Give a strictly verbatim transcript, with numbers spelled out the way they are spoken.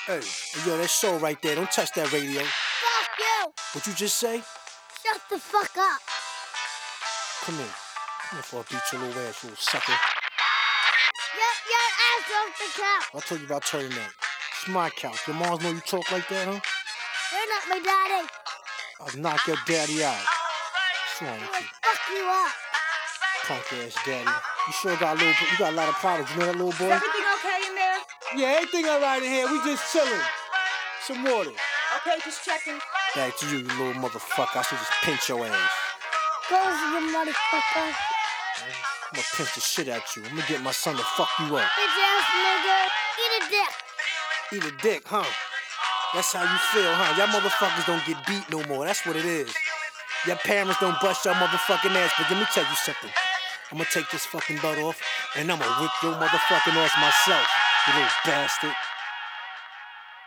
Hey, yo, that show right there. Don't touch that radio. Fuck you! What you just say? Shut the fuck up. Come here. Come here before I beat your little ass, you little sucker. Get your ass off the couch. I told you about turning that. It's my couch. Your moms know you talk like that, huh? You're not my daddy. I'll knock your daddy out. What's wrong with you? Fuck you up. Punk ass daddy. You sure got a little, you got a lot of problems. You know that little boy? Is everything okay in there? Yeah, everything alright in here. We just chilling. Some water. Okay, just checking. Back to you, you little motherfucker. I should just pinch your ass. Close you motherfucker. I'm gonna pinch the shit at you. I'm gonna get my son to fuck you up. Bitch ass nigga. Eat a dick. Eat a dick, huh? That's how you feel, huh? Y'all motherfuckers don't get beat no more. That's what it is. Your parents don't bust your motherfucking ass. But let me tell you something. I'm gonna take this fucking butt off, and I'm gonna whip your motherfucking ass myself, you little bastard.